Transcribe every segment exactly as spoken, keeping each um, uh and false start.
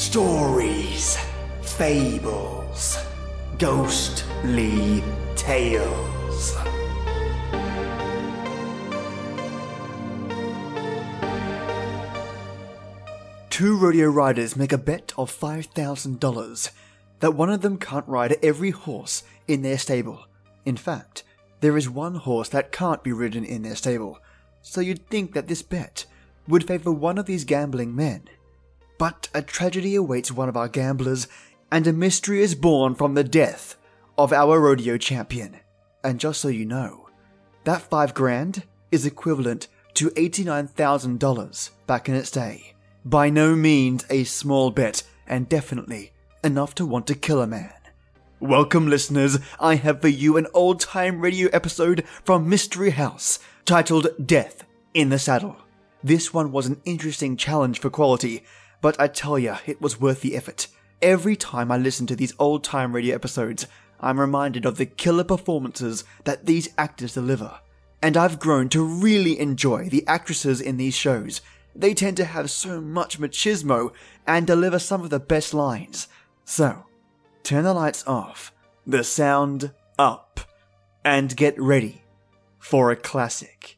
Stories, fables, ghostly tales. Two rodeo riders make a bet of five thousand dollars that one of them can't ride every horse in their stable. In fact, there is one horse that can't be ridden in their stable, so you'd think that this bet would favor one of these gambling men. But a tragedy awaits one of our gamblers, and a mystery is born from the death of our rodeo champion. And just so you know, that five grand is equivalent to eighty-nine thousand dollars back in its day. By no means a small bet, and definitely enough to want to kill a man. Welcome, listeners. I have for you an old-time radio episode from Mystery House, titled Death in the Saddle. This one was an interesting challenge for quality, but I tell ya, it was worth the effort. Every time I listen to these old-time radio episodes, I'm reminded of the killer performances that these actors deliver. And I've grown to really enjoy the actresses in these shows. They tend to have so much machismo and deliver some of the best lines. So, turn the lights off, the sound up, and get ready for a classic.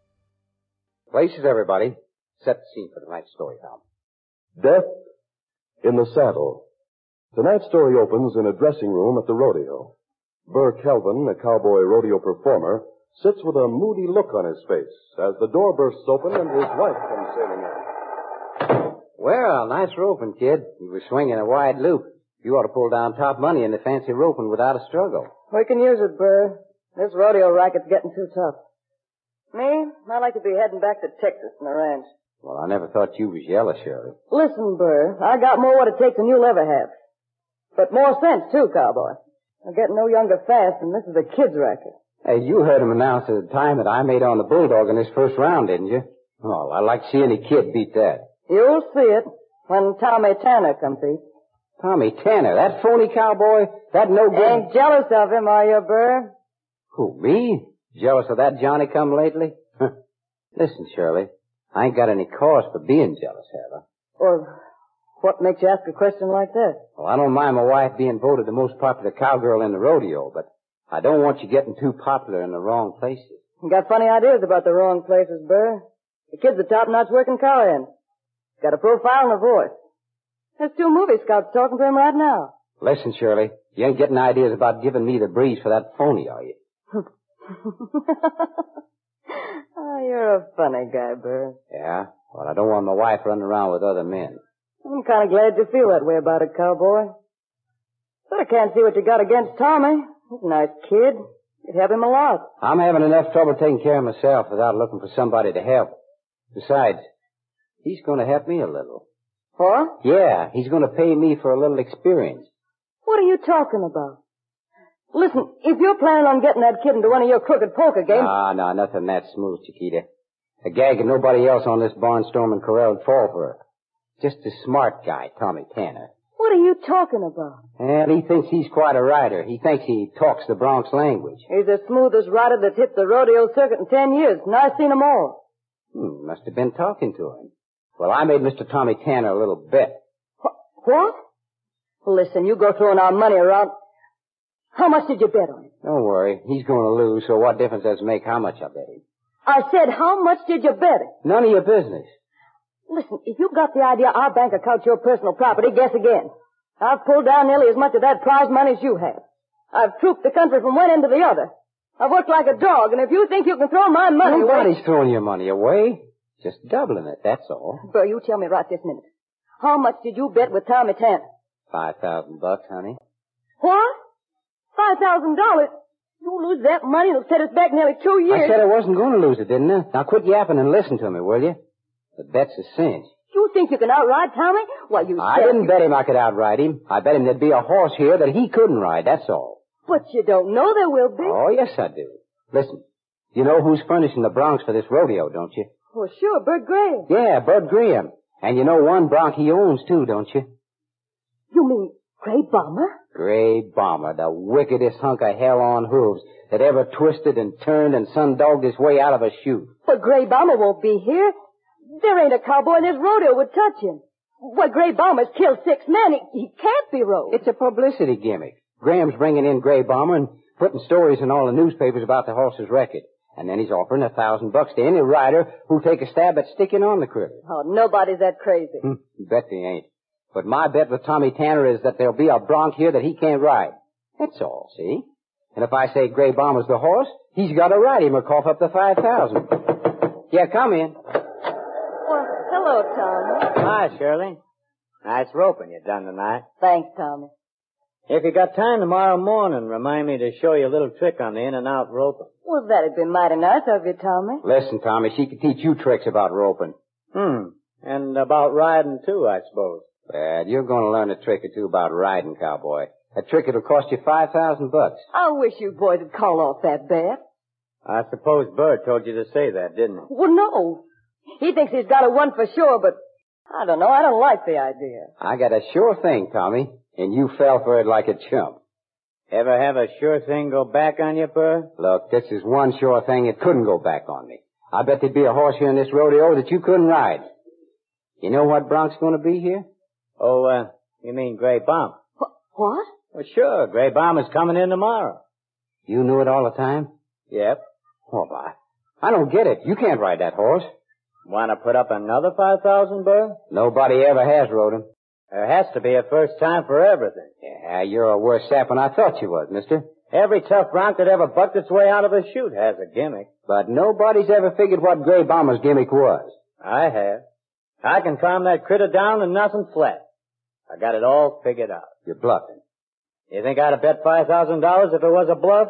Places, everybody. Set the scene for tonight's story, Tom. Death in the Saddle. Tonight's story opens in a dressing room at the rodeo. Burr Kelvin, a cowboy rodeo performer, sits with a moody look on his face as the door bursts open and his wife comes sailing in. Well, nice roping, kid. You were swinging a wide loop. You ought to pull down top money in the fancy roping without a struggle. We can use it, Burr. This rodeo racket's getting too tough. Me, I like to be heading back to Texas and the ranch. Well, I never thought you was jealous, Shirley. Listen, Burr, I got more what it takes than you'll ever have. But more sense, too, cowboy. I'm getting no younger fast, and this is a kid's racket. Hey, you heard him announce at the time that I made on the Bulldog in this first round, didn't you? Oh, I'd like to see any kid beat that. You'll see it when Tommy Tanner competes. Tommy Tanner, that phony cowboy, that no good... Ain't jealous of him, are you, Burr? Who, me? Jealous of that Johnny-come-lately? Listen, Shirley, I ain't got any cause for being jealous, have I? Well, what makes you ask a question like that? Well, I don't mind my wife being voted the most popular cowgirl in the rodeo, but I don't want you getting too popular in the wrong places. You got funny ideas about the wrong places, Burr. The kid's a top-notch working cowhand. Got a profile and a voice. There's two movie scouts talking to him right now. Listen, Shirley, you ain't getting ideas about giving me the breeze for that phony, are you? Oh, you're a funny guy, Burr. Yeah? Well, I don't want my wife running around with other men. I'm kind of glad you feel that way about it, cowboy. But I can't see what you got against Tommy. He's a nice kid. You'd help him a lot. I'm having enough trouble taking care of myself without looking for somebody to help. Besides, he's going to help me a little. What? Yeah, he's going to pay me for a little experience. What are you talking about? Listen, if you're planning on getting that kid into one of your crooked poker games... Ah, no, nothing that smooth, Chiquita. A gag and nobody else on this barnstorming corral would fall for her. Just a smart guy, Tommy Tanner. What are you talking about? Well, he thinks he's quite a rider. He thinks he talks the Bronx language. He's the smoothest rider that's hit the rodeo circuit in ten years, and I've seen them all. Hmm, must have been talking to him. Well, I made Mister Tommy Tanner a little bet. Wh- what? Listen, you go throwing our money around. How much did you bet on him? Don't worry. He's going to lose, so what difference does it make how much I bet him? I said, how much did you bet him? None of your business. Listen, if you got the idea our bank account's your personal property, guess again. I've pulled down nearly as much of that prize money as you have. I've trooped the country from one end to the other. I've worked like a dog, and if you think you can throw my money away... Nobody's throwing your money away. Just doubling it, that's all. Burr, you tell me right this minute. How much did you bet with Tommy Tanner? Five thousand bucks, honey. What? Five thousand dollars? You lose that money, it'll set us back nearly two years. I said I wasn't going to lose it, didn't I? Now quit yapping and listen to me, will you? The bet's a cinch. You think you can outride Tommy? Well, you I didn't bet him I could outride him. I bet him there'd be a horse here that he couldn't ride, that's all. But you don't know there will be. Oh, yes, I do. Listen, you know who's furnishing the broncs for this rodeo, don't you? Well, sure, Bert Graham. Yeah, Bud Graham. And you know one bronc he owns, too, don't you? You mean Gray Bomber? Gray Bomber, the wickedest hunk of hell on hooves that ever twisted and turned and sun-dogged his way out of a chute. But Gray Bomber won't be here. There ain't a cowboy in this rodeo would touch him. Why, Gray Bomber's killed six men. He, he can't be Rose. It's a publicity gimmick. Graham's bringing in Gray Bomber and putting stories in all the newspapers about the horse's record. And then he's offering a thousand bucks to any rider who'll take a stab at sticking on the critter. Oh, nobody's that crazy. Hmm, bet they ain't. But my bet with Tommy Tanner is that there'll be a bronc here that he can't ride. That's all, see? And if I say Gray Bomber's the horse, he's got to ride him or cough up the five thousand. Yeah, come in. Well, hello, Tommy. Hi, Shirley. Nice roping you done tonight. Thanks, Tommy. If you got time tomorrow morning, remind me to show you a little trick on the in and out roping. Well, that'd be mighty nice of you, Tommy. Listen, Tommy, she could teach you tricks about roping. Hmm. And about riding, too, I suppose. Well, you're going to learn a trick or two about riding, cowboy. A trick that'll cost you five thousand bucks. I wish you boys would call off that bet. I suppose Bird told you to say that, didn't he? Well, no. He thinks he's got a one for sure, but I don't know. I don't like the idea. I got a sure thing, Tommy, and you fell for it like a chump. Ever have a sure thing go back on you, Bird? Look, this is one sure thing that couldn't go back on me. I bet there'd be a horse here in this rodeo that you couldn't ride. You know what bronc's going to be here? Oh, uh, you mean Gray Bomb? Wh- what? Well, sure. Gray Bomb is coming in tomorrow. You knew it all the time? Yep. Oh, my. I don't get it. You can't ride that horse. Want to put up another five thousand, Bird? Nobody ever has rode him. There has to be a first time for everything. Yeah, you're a worse sap than I thought you was, mister. Every tough bronc that ever bucked its way out of a chute has a gimmick. But nobody's ever figured what Gray Bomber's gimmick was. I have. I can calm that critter down and nothing flat. I got it all figured out. You're bluffing. You think I'd have bet five thousand dollars if it was a bluff?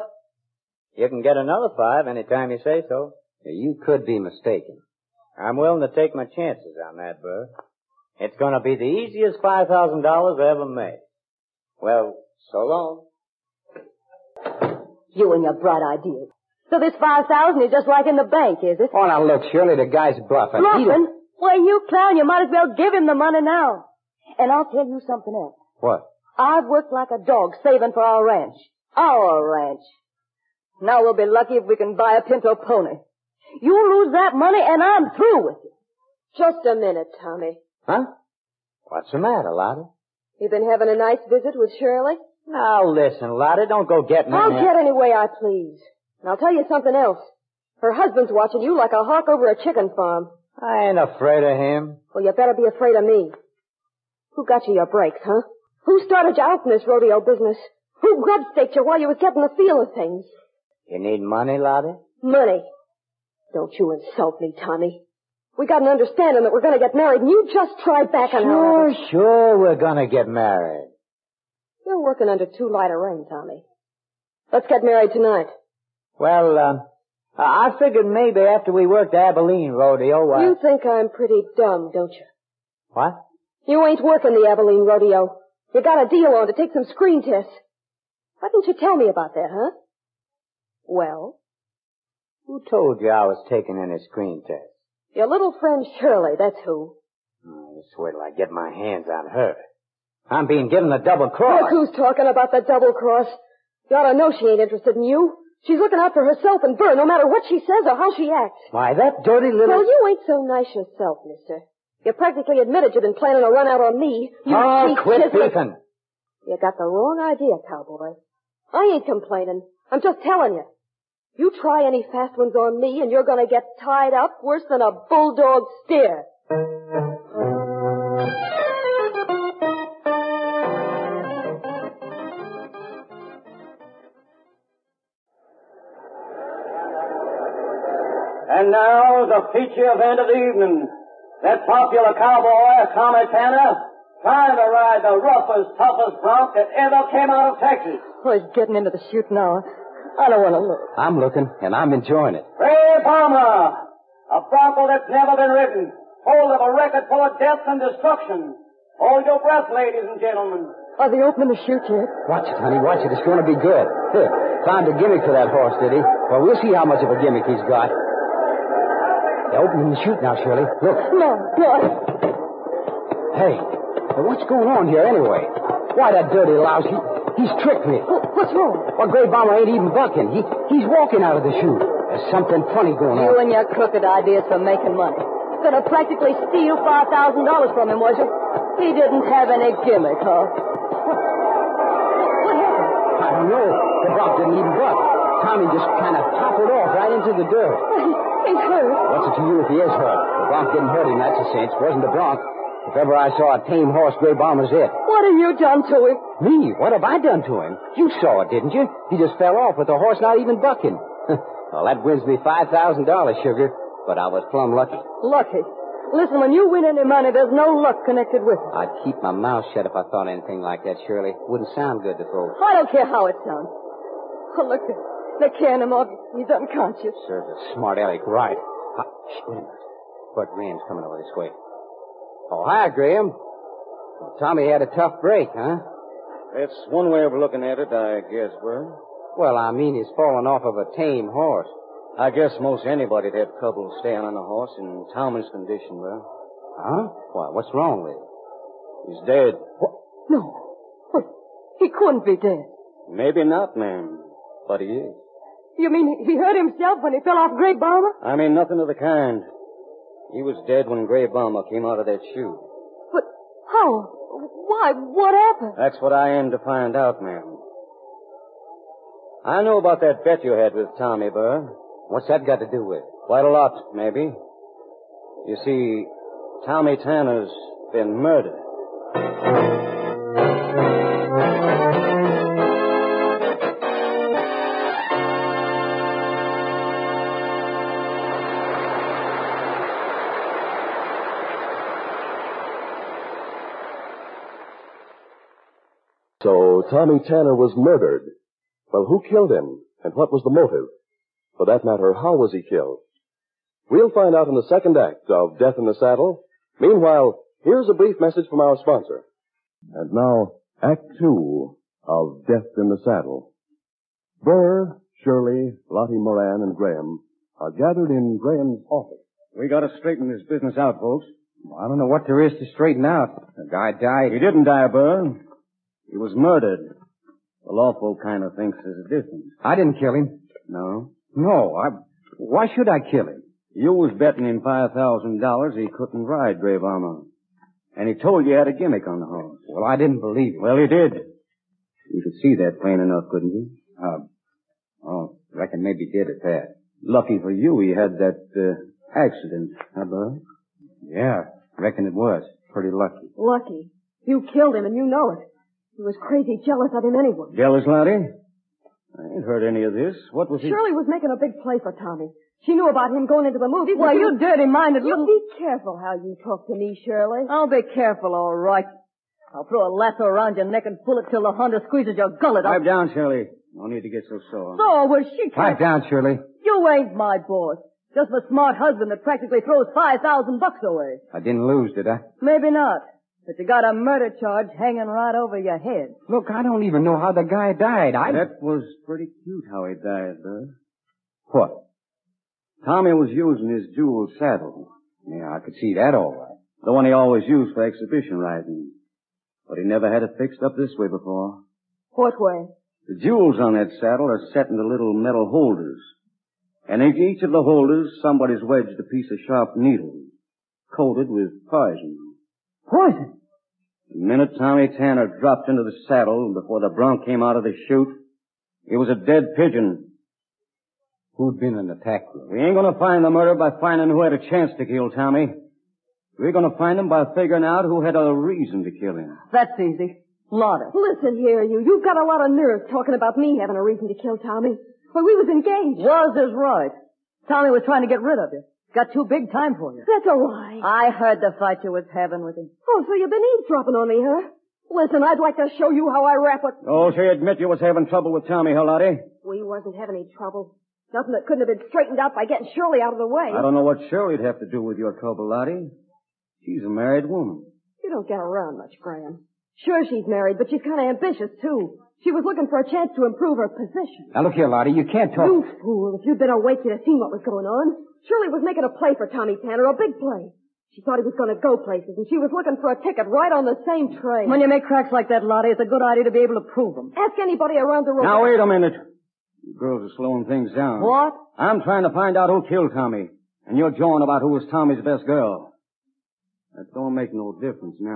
You can get another five anytime you say so. You could be mistaken. I'm willing to take my chances on that, Burr. It's going to be the easiest five thousand dollars I ever made. Well, so long. You and your bright ideas. So this five thousand is just like in the bank, is it? Oh, now look, Shirley, the guy's bluffing. Bluffing? Why, you clown, you might as well give him the money now. And I'll tell you something else. What? I've worked like a dog saving for our ranch. Our ranch. Now we'll be lucky if we can buy a pinto pony. You lose that money and I'm through with it. Just a minute, Tommy. Huh? What's the matter, Lottie? You been having a nice visit with Shirley? Now listen, Lottie, don't go getting I'll in there. get any way I please. And I'll tell you something else. Her husband's watching you like a hawk over a chicken farm. I ain't afraid of him. Well, you better be afraid of me. Who got you your breaks, huh? Who started you out in this rodeo business? Who grub-staked you while you was getting the feel of things? You need money, Lottie? Money. Don't you insult me, Tommy. We got an understanding that we're going to get married, and you just try backing out Sure, of it. sure, we're going to get married. You're working under too light a rein, Tommy. Let's get married tonight. Well, um, I figured maybe after we worked the Abilene rodeo, I... You think I'm pretty dumb, don't you? What? You ain't working the Abilene rodeo. You got a deal on to take some screen tests. Why didn't you tell me about that, huh? Well? Who told you I was taking any screen tests? Your little friend Shirley, that's who. Oh, just wait till I get my hands on her. I'm being given the double cross. Look who's talking about the double cross. You ought to know she ain't interested in you. She's looking out for herself and Burr, no matter what she says or how she acts. Why, that dirty little... Well, you ain't so nice yourself, mister. You practically admitted you've been planning a run out on me. You oh, cheap quit chiseler. beefing. You got the wrong idea, cowboy. I ain't complaining. I'm just telling you. You try any fast ones on me and you're going to get tied up worse than a bulldog steer. And now, the feature event of the evening. That popular cowboy, Tommy Tanner, trying to ride the roughest, toughest bronc that ever came out of Texas. Oh, he's getting into the chute now. I don't want to look. I'm looking, and I'm enjoying it. Gray Bomber, a bronco that's never been ridden, hold of a record full of death and destruction. Hold your breath, ladies and gentlemen. Are they opening the chute yet? Watch it, honey, watch it. It's going to be good. Here, found a gimmick for that horse, did he? Well, we'll see how much of a gimmick he's got. They're opening the chute now, Shirley. Look. No, no. Hey, well, what's going on here anyway? Why, that dirty louse, he, he's tricked me. What's wrong? Well, Gray Bomber ain't even bucking. He, he's walking out of the chute. There's something funny going You on. and your crooked ideas for making money. Gonna practically steal five thousand dollars from him, was you? He didn't have any gimmick, huh? What, what happened? I don't know. The bronc didn't even buck. Tommy just kind of toppled off right into the dirt. He's hurt. What's it to you if he is hurt? The bronc didn't hurt him, that's a cinch. It wasn't the bronc. If ever I saw a tame horse, Gray Bomber's it. What have you done to him? Me? What have I done to him? You saw it, didn't you? He just fell off with the horse not even bucking. Well, that wins me five thousand dollars, Sugar. But I was plumb lucky. Lucky? Listen, when you win any money, there's no luck connected with it. I'd keep my mouth shut if I thought anything like that, Shirley. Wouldn't sound good to folks. I don't care how it sounds. Oh, look, they're carrying him off. He's unconscious. Serves a smart aleck right. Uh, shh, wait a minute. Bert Graham's coming over this way. Oh, hi, Graham. Well, Tommy had a tough break, huh? That's one way of looking at it, I guess, Bert. Well, I mean, he's fallen off of a tame horse. I guess most anybody'd have trouble staying on a horse in Tommy's condition, Bert. Huh? Why, what's wrong with him? He's dead. What? No. What? He couldn't be dead. Maybe not, ma'am. But he is. You mean he hurt himself when he fell off Gray Bomber? I mean nothing of the kind. He was dead when Gray Bomber came out of that chute. But how? Why? What happened? That's what I aim to find out, ma'am. I know about that bet you had with Tommy, Burr. What's that got to do with it? Quite a lot, maybe. You see, Tommy Tanner's been murdered. So Tommy Tanner was murdered. Well, who killed him, and what was the motive? For that matter, how was he killed? We'll find out in the second act of Death in the Saddle. Meanwhile, here's a brief message from our sponsor. And now, Act Two of Death in the Saddle. Burr, Shirley, Lottie Moran, and Graham are gathered in Graham's office. We gotta straighten this business out, folks. I don't know what there is to straighten out. The guy died. He didn't die, Burr. He was murdered. The law folk kind of thinks there's a difference. I didn't kill him. No? No, I... Why should I kill him? You was betting him five thousand dollars he couldn't ride Gray Bomber. And he told you he had a gimmick on the horse. Well, I didn't believe it. Well, he did. You could see that plain enough, couldn't you? Uh, oh, reckon maybe he did at that. Lucky for you he had that, uh, accident, huh, Burr? Yeah, reckon it was. Pretty lucky. Lucky. You killed him and you know it. He was crazy jealous of him anyway. Jealous, Lottie? I ain't heard any of this. What was he... Shirley was making a big play for Tommy. She knew about him going into the movies. Why, you dirty-minded You little... be careful how you talk to me, Shirley. I'll be careful, all right. I'll throw a lasso around your neck and pull it till the hunter squeezes your gullet. Pipe down, Shirley. No need to get so sore. So, well, she Pipe can't... down, Shirley. You ain't my boss. Just a smart husband that practically throws five thousand bucks away. I didn't lose, did I? Maybe not. But you got a murder charge hanging right over your head. Look, I don't even know how the guy died. I... That was pretty cute how he died, Burr. What? Tommy was using his jewel saddle. Yeah, I could see that all right. The one he always used for exhibition riding. But he never had it fixed up this way before. What way? The jewels on that saddle are set into little metal holders. And in each of the holders, somebody's wedged a piece of sharp needle, coated with poison. Poison? The minute Tommy Tanner dropped into the saddle before the bronc came out of the chute, he was a dead pigeon. Who'd been in the attack room? We ain't gonna find the murderer by finding who had a chance to kill Tommy. We're gonna find him by figuring out who had a reason to kill him. That's easy. Lottie. Listen here, you. You've got a lot of nerve talking about me having a reason to kill Tommy. Well, we was engaged. Was is right. Tommy was trying to get rid of you. Got too big time for you. That's a lie. I heard the fight you was having with him. Oh, so you've been eavesdropping on me, huh? Listen, I'd like to show you how I rap it. Oh, so you admit you was having trouble with Tommy, huh, Lottie? We wasn't having any trouble. Nothing that couldn't have been straightened out by getting Shirley out of the way. I don't know what Shirley'd have to do with your trouble, Lottie. She's a married woman. You don't get around much, Graham. Sure, she's married, but she's kind of ambitious, too. She was looking for a chance to improve her position. Now, look here, Lottie, you can't talk... You fool. If you'd been awake, you'd have seen what was going on. Shirley was making a play for Tommy Tanner, a big play. She thought he was going to go places, and she was looking for a ticket right on the same train. When you make cracks like that, Lottie, it's a good idea to be able to prove them. Ask anybody around the road. Now, wait a minute. You girls are slowing things down. What? I'm trying to find out who killed Tommy, and you're jawing about who was Tommy's best girl. That don't make no difference now.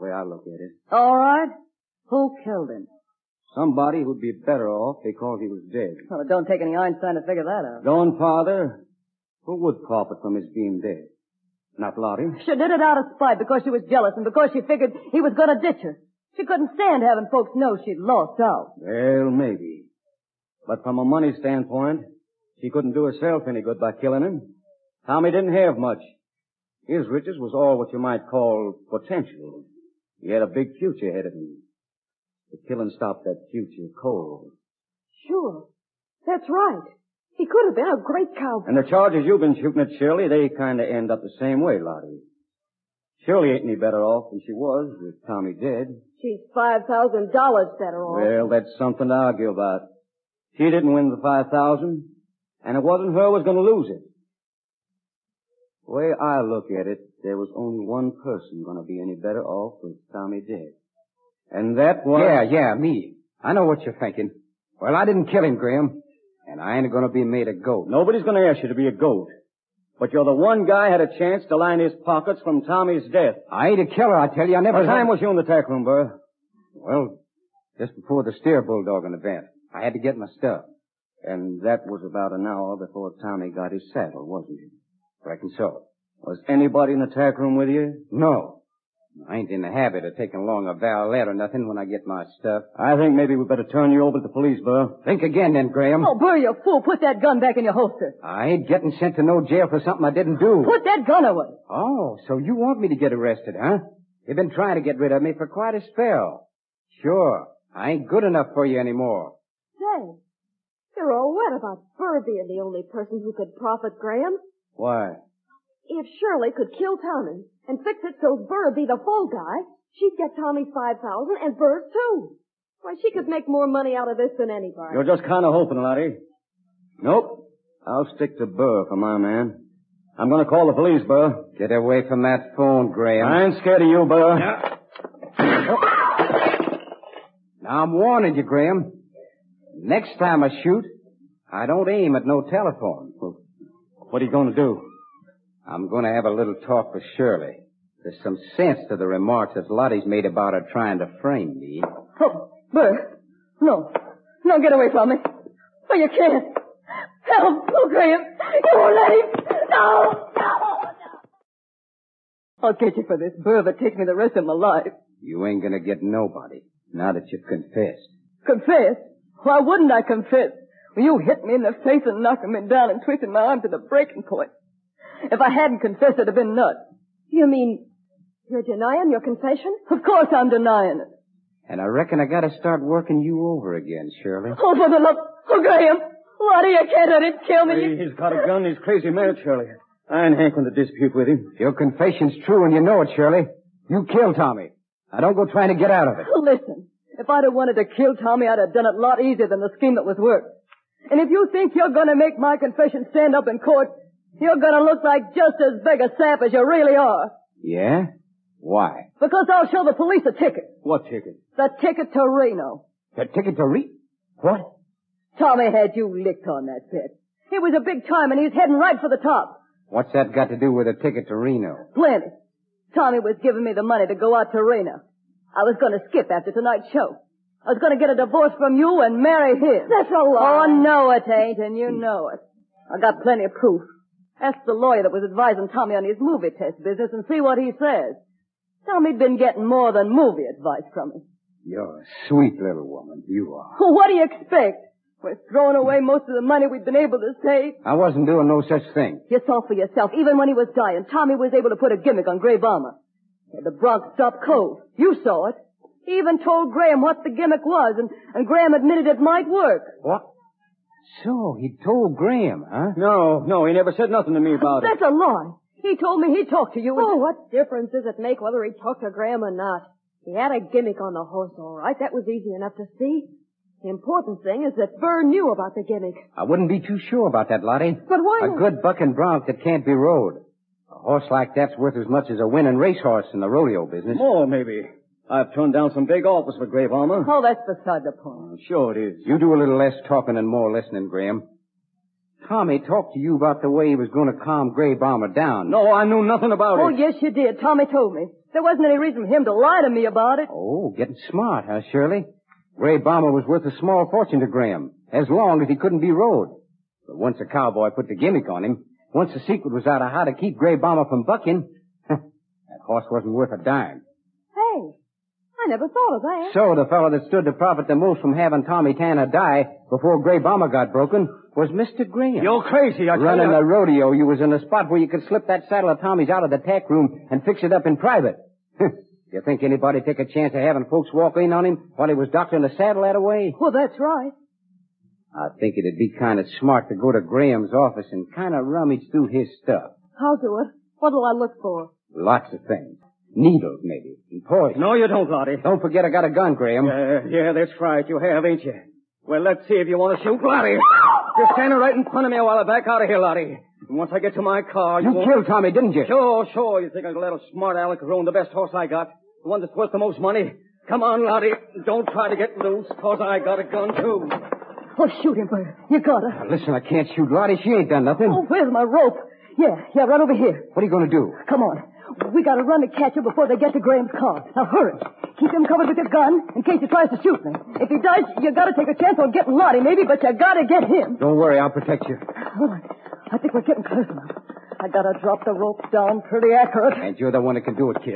the way I look at it. All right. Who killed him? Somebody who'd be better off because he was dead. Well, it don't take any Einstein to figure that out. Going farther, who would profit from his being dead? Not Lottie. She did it out of spite because she was jealous and because she figured he was going to ditch her. She couldn't stand having folks know she'd lost out. Well, maybe. But from a money standpoint, she couldn't do herself any good by killing him. Tommy didn't have much. His riches was all what you might call potential. He had a big future ahead of him. The killing stopped that future cold. Sure. That's right. He could have been a great cowboy. And the charges you've been shooting at Shirley, they kind of end up the same way, Lottie. Shirley ain't any better off than she was with Tommy dead. She's five thousand dollars better off. Well, that's something to argue about. She didn't win the five thousand, and it wasn't her who was going to lose it. The way I look at it, there was only one person going to be any better off with Tommy dead. And that was... Yeah, yeah, me. I know what you're thinking. Well, I didn't kill him, Graham. And I ain't going to be made a goat. Nobody's going to ask you to be a goat. But you're the one guy had a chance to line his pockets from Tommy's death. I ain't a killer, I tell you. I never... What time was you in the tack room, Burr? Well, just before the steer bulldogging event. I had to get my stuff. And that was about an hour before Tommy got his saddle, wasn't it? Reckon so. Was anybody in the tack room with you? No. I ain't in the habit of taking along a valet or nothing when I get my stuff. I think maybe we better turn you over to the police, Burr. Think again then, Graham. Oh, Burr, you fool. Put that gun back in your holster. I ain't getting sent to no jail for something I didn't do. Put that gun away. Oh, so you want me to get arrested, huh? You've been trying to get rid of me for quite a spell. Sure. I ain't good enough for you anymore. Say, you're all wet about Burr being the only person who could profit, Graham. Why? If Shirley could kill Tommy and fix it so Burr'd be the fall guy, she'd get Tommy's five thousand and Burr's too. Why, she could make more money out of this than anybody. You're just kind of hoping, Lottie. Nope. I'll stick to Burr for my man. I'm going to call the police, Burr. Get away from that phone, Graham. I ain't scared of you, Burr. Yeah. Oh. Now, I'm warning you, Graham. Next time I shoot, I don't aim at no telephone. What are you going to do? I'm going to have a little talk with Shirley. There's some sense to the remarks that Lottie's made about her trying to frame me. Oh, Burr. No. No, get away from me. Oh, you can't. Help. Oh, Graham. You won't let him. No. No. No. I'll get you for this, Burr, that takes me the rest of my life. You ain't going to get nobody, now that you've confessed. Confess? Why wouldn't I confess? Well, you hit me in the face and knocked me down and twisted my arm to the breaking point. If I hadn't confessed, it'd have been nuts. You mean you're denying your confession? Of course I'm denying it. And I reckon I gotta start working you over again, Shirley. Oh, for the love... Oh, Graham! Lottie, you can't let him kill me. Hey, he's got a gun. He's crazy mad, Shirley. I ain't hankering to dispute with him. Your confession's true and you know it, Shirley. You killed Tommy. Now don't go trying to get out of it. Listen, if I'd have wanted to kill Tommy, I'd have done it a lot easier than the scheme that was worked. And if you think you're going to make my confession stand up in court, you're going to look like just as big a sap as you really are. Yeah? Why? Because I'll show the police a ticket. What ticket? The ticket to Reno. The ticket to Re... What? Tommy had you licked on that bet. It was a big time and he's heading right for the top. What's that got to do with a ticket to Reno? Plenty. Tommy was giving me the money to go out to Reno. I was going to skip after tonight's show. I was going to get a divorce from you and marry him. That's a lie. Oh, no, it ain't, and you know it. I got plenty of proof. Ask the lawyer that was advising Tommy on his movie test business and see what he says. Tommy'd been getting more than movie advice from me. You're a sweet little woman, you are. Well, what do you expect? We're throwing away most of the money we've been able to save. I wasn't doing no such thing. You saw for yourself. Even when he was dying, Tommy was able to put a gimmick on Gray Bomber. The Bronx stopped cold. You saw it. He even told Graham what the gimmick was, and, and Graham admitted it might work. What? So, he told Graham, huh? No, no, he never said nothing to me about it. That's a lie. He told me he'd talk to you. And... Oh, what difference does it make whether he talked to Graham or not? He had a gimmick on the horse, all right. That was easy enough to see. The important thing is that Burr knew about the gimmick. I wouldn't be too sure about that, Lottie. But why A not? good bucking bronc that can't be rode. A horse like that's worth as much as a winning racehorse in the rodeo business. More, maybe. I've turned down some big offers for Grave Armor. Oh, that's beside the point. Sure it is. You do a little less talking and more listening, Graham. Tommy talked to you about the way he was going to calm Gray Bomber down. No, I knew nothing about Oh, it. yes, you did. Tommy told me. There wasn't any reason for him to lie to me about it. Oh, getting smart, huh, Shirley? Gray Bomber was worth a small fortune to Graham, as long as he couldn't be rode. But once a cowboy put the gimmick on him, once the secret was out of how to keep Gray Bomber from bucking, that horse wasn't worth a dime. Hey, I never thought of that. So the fellow that stood to profit the most from having Tommy Tanner die before Gray Bomber got broken was Mister Graham. You're crazy, I tell Running you. the rodeo, you was in a spot where you could slip that saddle of Tommy's out of the tack room and fix it up in private. You think anybody'd take a chance of having folks walk in on him while he was doctoring the saddle that way? Well, that's right. I think it'd be kind of smart to go to Graham's office and kind of rummage through his stuff. I'll do it. What'll I look for? Lots of things. Needles, maybe. And poison. No, you don't, Lottie. Don't forget I got a gun, Graham. Uh, yeah, that's right. You have, ain't you? Well, let's see if you want to shoot Lottie. Just standing right in front of me while I back out of here, Lottie. And once I get to my car, you, You won't... killed Tommy, didn't you? Sure, sure. You think I'll let a smart aleck ruin the best horse I got? The one that's worth the most money? Come on, Lottie. Don't try to get loose, cause I got a gun, too. Oh, shoot him, Bert. You got her. Now, listen, I can't shoot Lottie. She ain't done nothing. Oh, where's my rope? Yeah, yeah, right over here. What are you going to do? Come on. We gotta run to catch her before they get to Graham's car. Now, hurry. Keep him covered with your gun in case he tries to shoot me. If he does, you gotta take a chance on getting Lottie, maybe, but you gotta get him. Don't worry, I'll protect you. All right. I think we're getting close enough. I gotta drop the rope down pretty accurate. And you're the one that can do it, kid.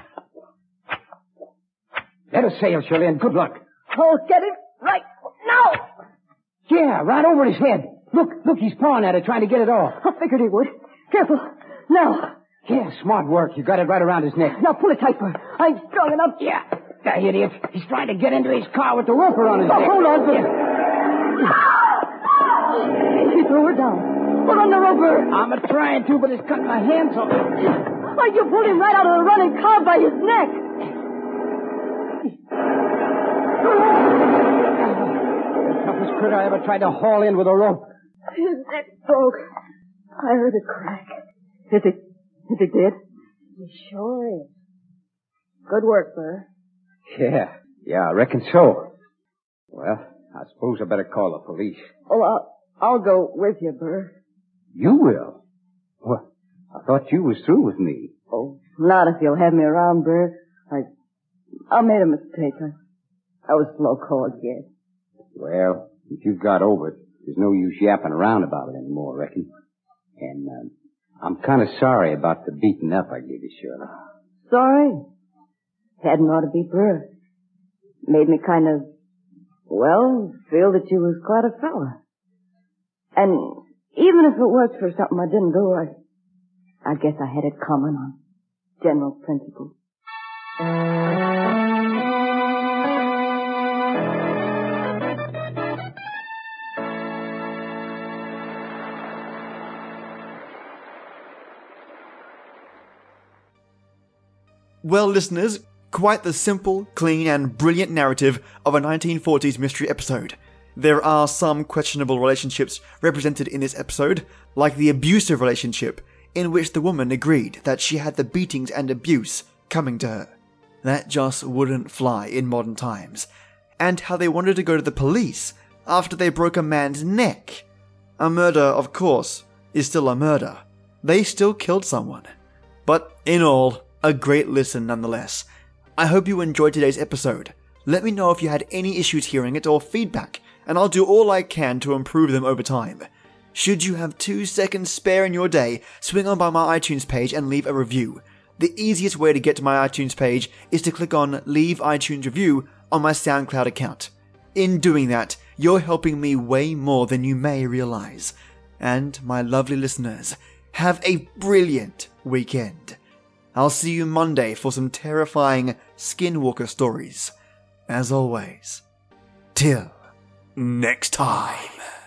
Let us sail, Shirley, and good luck. I'll get it right now. Yeah, right over his head. Look, look, he's pawing at it, trying to get it off. I figured he would. Careful. Now. Yeah, smart work. You got it right around his neck. Now pull it tight, Bert. I ain't strong enough. Yeah, that idiot. He's trying to get into his car with the rope around his Oh, neck. hold on, Bert. He threw her down. Pull on the rope, Bert. I'm a trying to, but it's cut my hands off. Why, you pulled him right out of the running car by his neck. The toughest critter I ever tried to haul in with a rope. His neck broke. I heard it crack. Is it, is it dead? It sure is. Good work, Bert. Yeah, yeah, I reckon so. Well, I suppose I better call the police. Oh, I'll, I'll go with you, Bert. You will? What? I thought you was through with me. Oh, not if you'll have me around, Bert. I, I made a mistake. I, I was slow cold again. Well, if you've got over it, there's no use yapping around about it anymore, I reckon. And, um, I'm kind of sorry about the beating up I gave you, Shirley. Sorry? Hadn't ought to be, Bert. Made me kind of, well, feel that you was quite a fella. And even if it was for something I didn't do, I, I guess I had it coming on general principles. Well, listeners, quite the simple, clean, and brilliant narrative of a nineteen forties mystery episode. There are some questionable relationships represented in this episode, like the abusive relationship, in which the woman agreed that she had the beatings and abuse coming to her. That just wouldn't fly in modern times. And how they wanted to go to the police after they broke a man's neck. A murder, of course, is still a murder. They still killed someone. But in all, a great listen nonetheless. I hope you enjoyed today's episode. Let me know if you had any issues hearing it or feedback, and I'll do all I can to improve them over time. Should you have two seconds spare in your day, swing on by my iTunes page and leave a review. The easiest way to get to my iTunes page is to click on Leave iTunes Review on my SoundCloud account. In doing that, you're helping me way more than you may realize. And my lovely listeners, have a brilliant weekend. I'll see you Monday for some terrifying Skinwalker stories. As always, till next time.